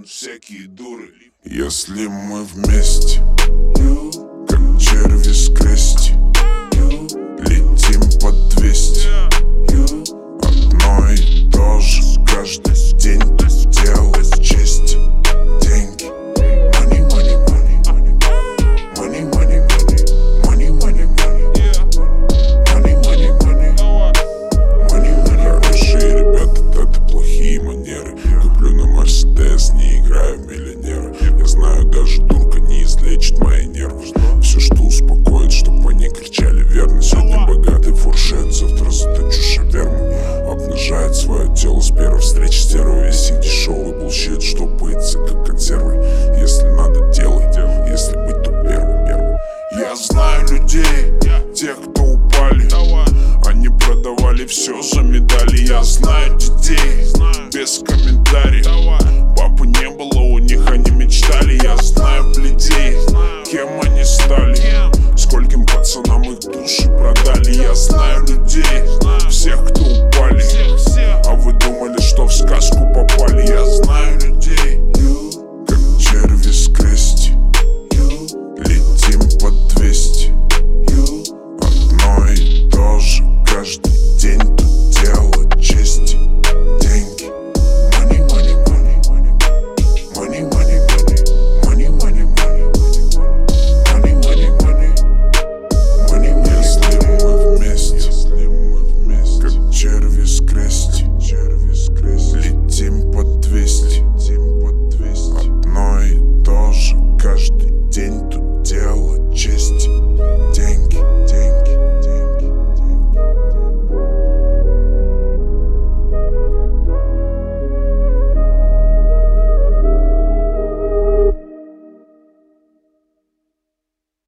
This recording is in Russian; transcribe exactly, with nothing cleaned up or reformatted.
всякие дуры. Если мы вместе, как черви с крести, летим под двести. Одно и то же каждый день делать честь. Деньги. Money, money, money. Money, money, money. Money, money, money. Money, money, money. Money, money. Хорошие ребята, это плохие манеры. Куплю на Мерседес, не играю в миллионера. Я знаю, даже дурка не излечит мои нервы. Все, что успокоит, чтоб они кричали верно. Сегодня богатый фуршет, завтра заточу шаверму. Обнажает свое тело с первой встречи стерва. Весь их дешевый булщит, что пыться как консервы. Если надо, делай, если быть, то первым, первым. Я знаю людей, тех, кто упали. Они продавали все за медали. Я знаю детей, без комментариев. Папы не было у них, они мечтали. Я знаю людей, кем они стали, скольким пацанам их души продали. Я знаю людей, всех, кто